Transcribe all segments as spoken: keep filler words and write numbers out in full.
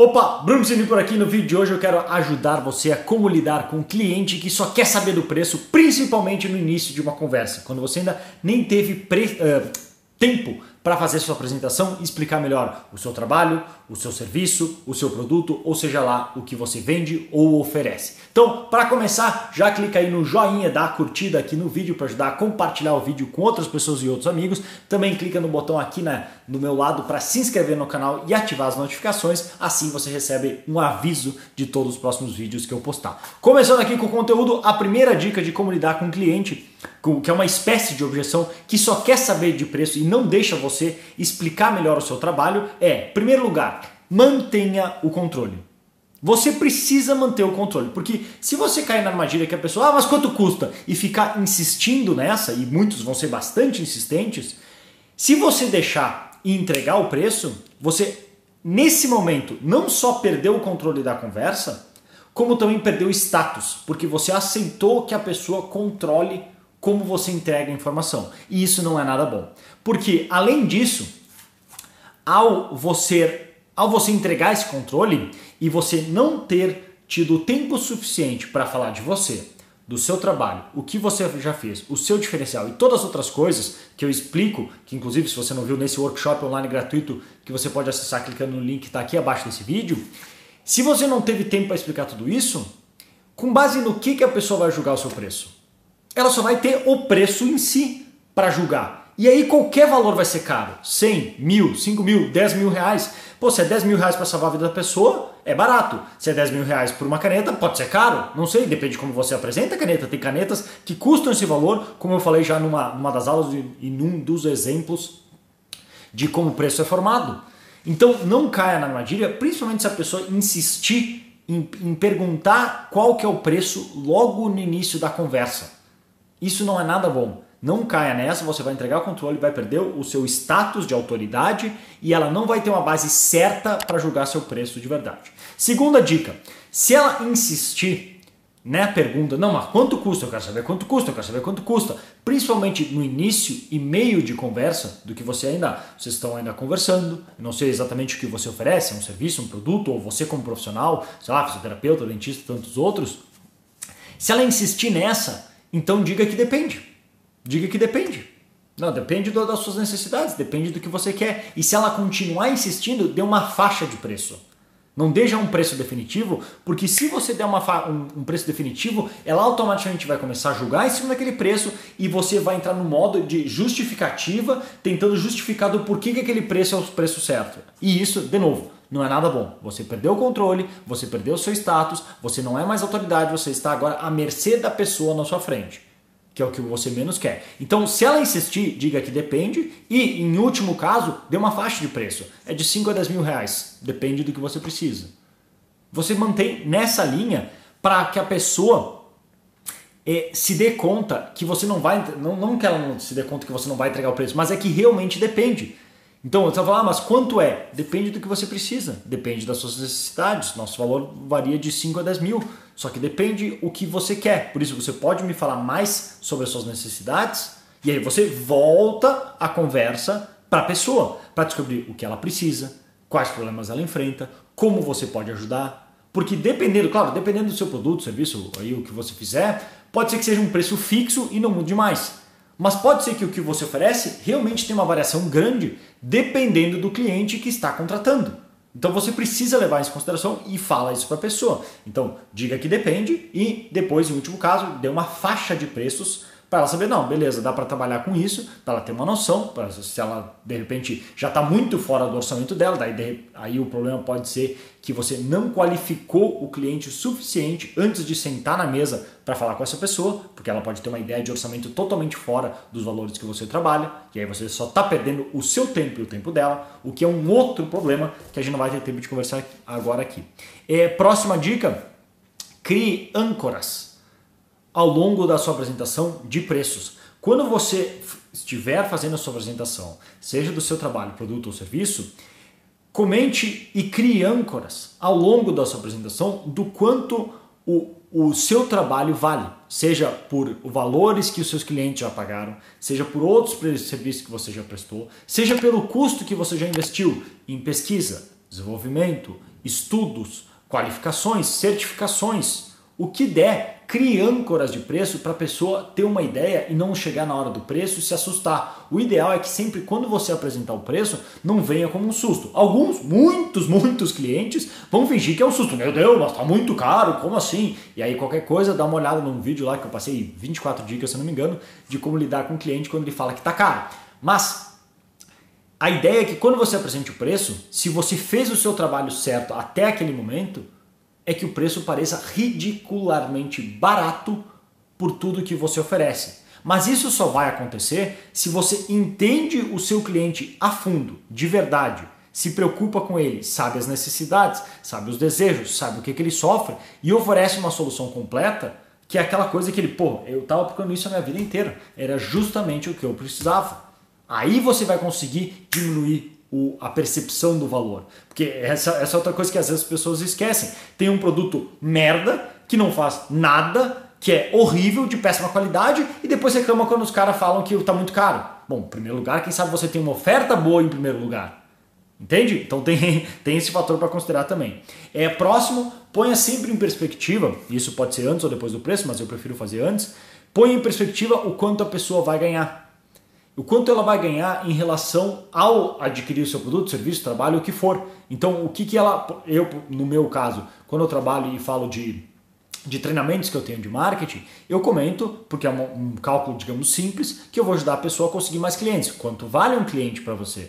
Opa, Bruno Cini por aqui. No vídeo de hoje eu quero ajudar você a como lidar com um cliente que só quer saber do preço, principalmente no início de uma conversa, quando você ainda nem teve pre... uh, tempo para fazer sua apresentação e explicar melhor o seu trabalho, o seu serviço, o seu produto, ou seja lá o que você vende ou oferece. Então, para começar, já clica aí no joinha, dá a curtida aqui no vídeo para ajudar a compartilhar o vídeo com outras pessoas e outros amigos. Também clica no botão aqui na, no meu lado para se inscrever no canal e ativar as notificações, assim você recebe um aviso de todos os próximos vídeos que eu postar. Começando aqui com o conteúdo, a primeira dica de como lidar com um cliente, que é uma espécie de objeção que só quer saber de preço e não deixa você explicar melhor o seu trabalho, é, em primeiro lugar, mantenha o controle. Você precisa manter o controle, porque se você cair na armadilha que a pessoa, ah, mas quanto custa? E ficar insistindo nessa, e muitos vão ser bastante insistentes, se você deixar e entregar o preço, você, nesse momento, não só perdeu o controle da conversa, como também perdeu o status, porque você aceitou que a pessoa controle como você entrega a informação. E isso não é nada bom. Porque, além disso, ao você, ao você entregar esse controle e você não ter tido tempo suficiente para falar de você, do seu trabalho, o que você já fez, o seu diferencial e todas as outras coisas que eu explico, que inclusive se você não viu nesse workshop online gratuito, que você pode acessar clicando no link que está aqui abaixo desse vídeo, se você não teve tempo para explicar tudo isso, com base no que, que a pessoa vai julgar o seu preço? Ela só vai ter o preço em si para julgar. E aí qualquer valor vai ser caro. cem, mil, cinco mil, dez mil reais. Pô, se é dez mil reais para salvar a vida da pessoa, é barato. Se é dez mil reais por uma caneta, pode ser caro. Não sei, depende de como você apresenta a caneta. Tem canetas que custam esse valor, como eu falei já numa, numa das aulas e num dos exemplos de como o preço é formado. Então não caia na armadilha, principalmente se a pessoa insistir em, em perguntar qual que é o preço logo no início da conversa. Isso não é nada bom. Não caia nessa, você vai entregar o controle, vai perder o seu status de autoridade e ela não vai ter uma base certa para julgar seu preço de verdade. Segunda dica, se ela insistir na pergunta, não, mas quanto custa? Eu quero saber quanto custa, eu quero saber quanto custa. Principalmente no início e meio de conversa, do que você ainda, vocês estão ainda conversando, não sei exatamente o que você oferece, um serviço, um produto, ou você como profissional, sei lá, fisioterapeuta, dentista, tantos outros. Se ela insistir nessa, então diga que depende. Diga que depende. Não, depende do, das suas necessidades, depende do que você quer. E se ela continuar insistindo, dê uma faixa de preço. Não deixa um preço definitivo, porque se você der uma um, um preço definitivo, ela automaticamente vai começar a julgar em cima daquele preço e você vai entrar no modo de justificativa, tentando justificar do porquê que aquele preço é o preço certo. E isso, de novo, não é nada bom. Você perdeu o controle, você perdeu o seu status, você não é mais autoridade, você está agora à mercê da pessoa na sua frente, que é o que você menos quer. Então, se ela insistir, diga que depende e, em último caso, dê uma faixa de preço. É de cinco a dez mil reais, depende do que você precisa. Você mantém nessa linha para que a pessoa eh, se dê conta que você não vai, não, não que ela não se dê conta que você não vai entregar o preço, mas é que realmente depende. Então, você vai falar, ah, mas quanto é? Depende do que você precisa, depende das suas necessidades. Nosso valor varia de cinco a dez mil, só que depende o que você quer. Por isso, você pode me falar mais sobre as suas necessidades e aí você volta a conversa para a pessoa, para descobrir o que ela precisa, quais problemas ela enfrenta, como você pode ajudar. Porque dependendo, claro, dependendo do seu produto, serviço, aí o que você fizer, pode ser que seja um preço fixo e não mude mais. Mas pode ser que o que você oferece realmente tenha uma variação grande dependendo do cliente que está contratando. Então você precisa levar isso em consideração e fala isso para a pessoa. Então diga que depende e depois, em último caso, dê uma faixa de preços para ela saber, não, beleza, dá para trabalhar com isso, para ela ter uma noção, pra, se ela de repente já está muito fora do orçamento dela, daí de, aí o problema pode ser que você não qualificou o cliente o suficiente antes de sentar na mesa para falar com essa pessoa, porque ela pode ter uma ideia de orçamento totalmente fora dos valores que você trabalha, e aí você só está perdendo o seu tempo e o tempo dela, o que é um outro problema que a gente não vai ter tempo de conversar agora aqui. É, próxima dica, crie âncoras ao longo da sua apresentação de preços. Quando você estiver fazendo a sua apresentação, seja do seu trabalho, produto ou serviço, comente e crie âncoras ao longo da sua apresentação do quanto o, o seu trabalho vale, seja por valores que os seus clientes já pagaram, seja por outros serviços que você já prestou, seja pelo custo que você já investiu em pesquisa, desenvolvimento, estudos, qualificações, certificações, o que der, crie âncoras de preço para a pessoa ter uma ideia e não chegar na hora do preço e se assustar. O ideal é que sempre quando você apresentar o preço, não venha como um susto. Alguns, muitos, muitos clientes vão fingir que é um susto. Meu Deus, mas tá muito caro, como assim? E aí qualquer coisa, dá uma olhada num vídeo lá que eu passei vinte e quatro dicas, se não me engano, de como lidar com o cliente quando ele fala que tá caro. Mas a ideia é que quando você apresente o preço, se você fez o seu trabalho certo até aquele momento, é que o preço pareça ridicularmente barato por tudo que você oferece. Mas isso só vai acontecer se você entende o seu cliente a fundo, de verdade, se preocupa com ele, sabe as necessidades, sabe os desejos, sabe o que, que ele sofre e oferece uma solução completa, que é aquela coisa que ele, pô, eu estava procurando isso a minha vida inteira, era justamente o que eu precisava. Aí você vai conseguir diminuir O, a percepção do valor. Porque essa, essa é outra coisa que às vezes as pessoas esquecem. Tem um produto merda, que não faz nada, que é horrível, de péssima qualidade, e depois reclama quando os caras falam que está muito caro. Bom, em primeiro lugar, quem sabe você tem uma oferta boa em primeiro lugar. Entende? Então tem, tem esse fator para considerar também. É, próximo, ponha sempre em perspectiva, isso pode ser antes ou depois do preço, mas eu prefiro fazer antes, ponha em perspectiva o quanto a pessoa vai ganhar. O quanto ela vai ganhar em relação ao adquirir o seu produto, serviço, trabalho, o que for. Então, o que, que ela... Eu, no meu caso, quando eu trabalho e falo de, de treinamentos que eu tenho de marketing, eu comento, porque é um, um cálculo, digamos, simples, que eu vou ajudar a pessoa a conseguir mais clientes. Quanto vale um cliente para você?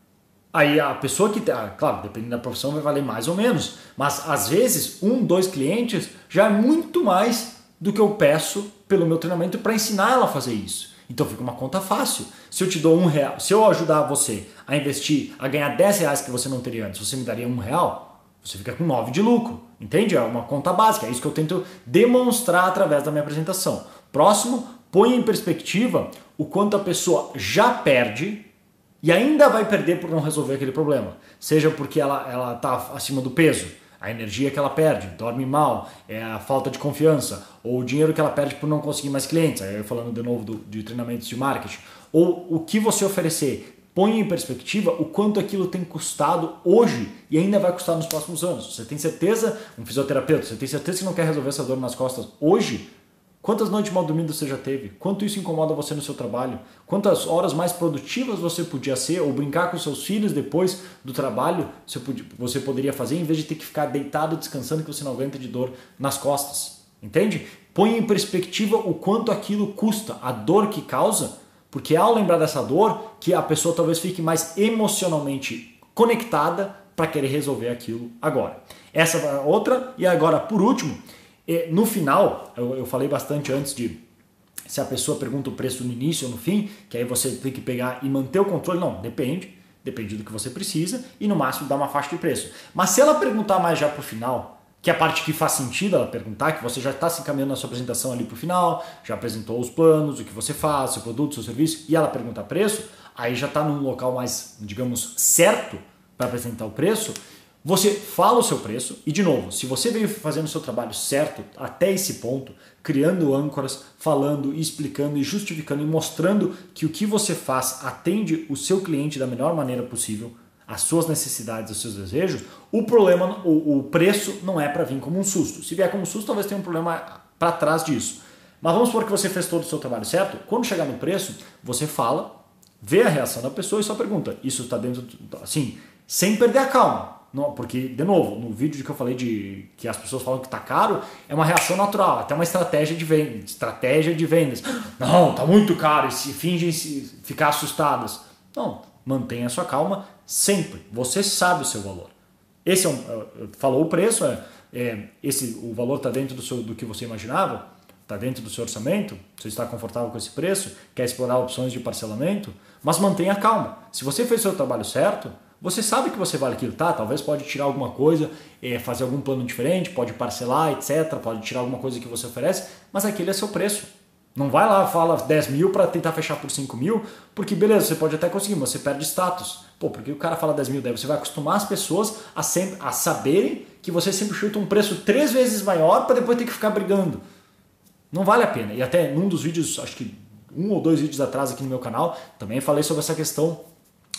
Aí a pessoa que... Claro, dependendo da profissão vai valer mais ou menos. Mas, às vezes, um, dois clientes já é muito mais do que eu peço pelo meu treinamento para ensinar ela a fazer isso. Então fica uma conta fácil. Se eu te dou um real, se eu ajudar você a investir, a ganhar dez reais que você não teria antes, você me daria um real, você fica com nove de lucro. Entende? É uma conta básica. É isso que eu tento demonstrar através da minha apresentação. Próximo, põe em perspectiva o quanto a pessoa já perde e ainda vai perder por não resolver aquele problema. Seja porque ela está acima do peso, a energia que ela perde, dorme mal, é a falta de confiança, ou o dinheiro que ela perde por não conseguir mais clientes, aí eu falando de novo do, de treinamentos de marketing, ou o que você oferecer, põe em perspectiva o quanto aquilo tem custado hoje e ainda vai custar nos próximos anos. Você tem certeza, um fisioterapeuta, você tem certeza que não quer resolver essa dor nas costas hoje? Quantas noites mal dormidas você já teve? Quanto isso incomoda você no seu trabalho? Quantas horas mais produtivas você podia ser ou brincar com seus filhos depois do trabalho você poderia fazer em vez de ter que ficar deitado descansando que você não aguenta de dor nas costas? Entende? Põe em perspectiva o quanto aquilo custa, a dor que causa, porque ao lembrar dessa dor, que a pessoa talvez fique mais emocionalmente conectada para querer resolver aquilo agora. Essa é outra. E agora, por último, no final, eu falei bastante antes de se a pessoa pergunta o preço no início ou no fim, que aí você tem que pegar e manter o controle. Não, depende, depende do que você precisa e no máximo dar uma faixa de preço. Mas se ela perguntar mais já para o final, que é a parte que faz sentido ela perguntar, que você já está se encaminhando na sua apresentação ali para o final, já apresentou os planos, o que você faz, seu produto, seu serviço, e ela pergunta preço, aí já está num local mais, digamos, certo para apresentar o preço. Você fala o seu preço e, de novo, se você veio fazendo o seu trabalho certo até esse ponto, criando âncoras, falando, explicando e justificando e mostrando que o que você faz atende o seu cliente da melhor maneira possível, as suas necessidades, os seus desejos, o problema, o, o preço não é para vir como um susto. Se vier como um susto, talvez tenha um problema para trás disso. Mas vamos supor que você fez todo o seu trabalho certo. Quando chegar no preço, você fala, vê a reação da pessoa e só pergunta. Isso está dentro, assim, sem perder a calma. Não, porque, de novo, no vídeo que eu falei de que as pessoas falam que está caro, é uma reação natural, até uma estratégia de vendas. Estratégia de vendas. Não, está muito caro, e se fingem se ficar assustadas. Não, mantenha a sua calma sempre. Você sabe o seu valor. Esse é um, falou o preço, é, é, esse, o valor está dentro do, seu, do que você imaginava, está dentro do seu orçamento, você está confortável com esse preço, quer explorar opções de parcelamento, mas mantenha calma. Se você fez o seu trabalho certo, você sabe que você vale aquilo, tá? Talvez pode tirar alguma coisa, é, fazer algum plano diferente, pode parcelar, etcétera. Pode tirar alguma coisa que você oferece, mas aquele é seu preço. Não vai lá, fala dez mil para tentar fechar por cinco mil, porque beleza, você pode até conseguir, mas você perde status. Pô, porque o cara fala dez mil, daí você vai acostumar as pessoas a, sempre, a saberem que você sempre chuta um preço três vezes maior para depois ter que ficar brigando. Não vale a pena. E até num dos vídeos, acho que um ou dois vídeos atrás aqui no meu canal, também falei sobre essa questão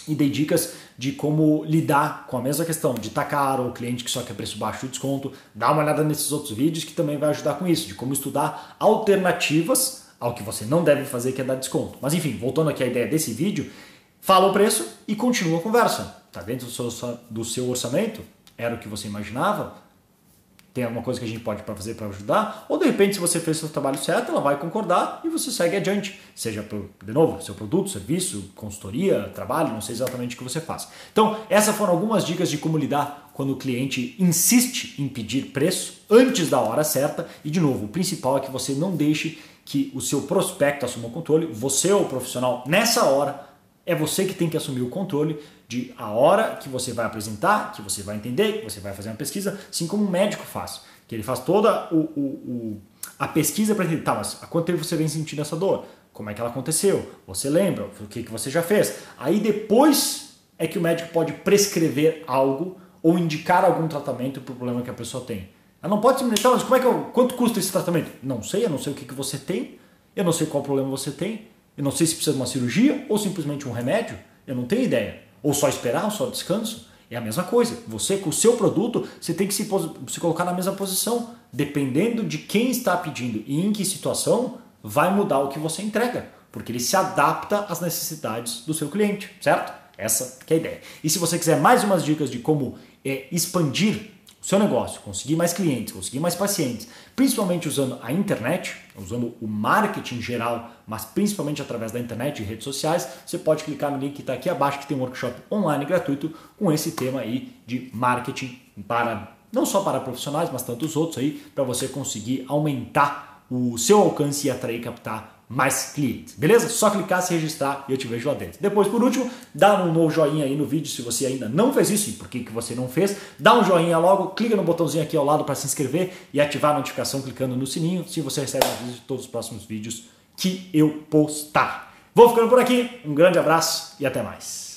e dei dicas de como lidar com a mesma questão de tá caro, o cliente que só quer preço baixo e desconto. Dá uma olhada nesses outros vídeos que também vai ajudar com isso, de como estudar alternativas ao que você não deve fazer, que é dar desconto. Mas enfim, voltando aqui à ideia desse vídeo, fala o preço e continua a conversa. Tá dentro do seu, do seu orçamento? Era o que você imaginava? Tem alguma coisa que a gente pode fazer para ajudar? Ou de repente, se você fez o seu trabalho certo, ela vai concordar e você segue adiante. Seja, de novo, seu produto, serviço, consultoria, trabalho, não sei exatamente o que você faz. Então, essas foram algumas dicas de como lidar quando o cliente insiste em pedir preço antes da hora certa. E, de novo, o principal é que você não deixe que o seu prospecto assuma o controle. Você é o profissional nessa hora. É você que tem que assumir o controle de a hora que você vai apresentar, que você vai entender, que você vai fazer uma pesquisa, assim como um médico faz. Que ele faz toda o, o, o, a pesquisa para entender, tá, mas há quanto tempo você vem sentindo essa dor? Como é que ela aconteceu? Você lembra? O que, que você já fez? Aí depois é que o médico pode prescrever algo ou indicar algum tratamento para o problema que a pessoa tem. Ela não pode simplesmente, tá, mas como é que eu, quanto custa esse tratamento? Não sei, eu não sei o que, que você tem, eu não sei qual problema você tem. Eu não sei se precisa de uma cirurgia ou simplesmente um remédio. Eu não tenho ideia. Ou só esperar, ou só descanso. É a mesma coisa. Você, com o seu produto, você tem que se, se colocar na mesma posição. Dependendo de quem está pedindo e em que situação, vai mudar o que você entrega. Porque ele se adapta às necessidades do seu cliente, certo? Essa que é a ideia. E se você quiser mais umas dicas de como é, expandir o seu negócio, conseguir mais clientes, conseguir mais pacientes, principalmente usando a internet, usando o marketing geral, mas principalmente através da internet e redes sociais, você pode clicar no link que está aqui abaixo, que tem um workshop online gratuito com esse tema aí de marketing para, não só para profissionais, mas tantos outros aí, para você conseguir aumentar o seu alcance e atrair e captar mais clientes, beleza? Só clicar, se registrar e eu te vejo lá dentro. Depois, por último, dá um novo joinha aí no vídeo se você ainda não fez isso e por que, que você não fez. Dá um joinha logo, clica no botãozinho aqui ao lado para se inscrever e ativar a notificação clicando no sininho, se você recebe aviso de todos os próximos vídeos que eu postar. Vou ficando por aqui, um grande abraço e até mais.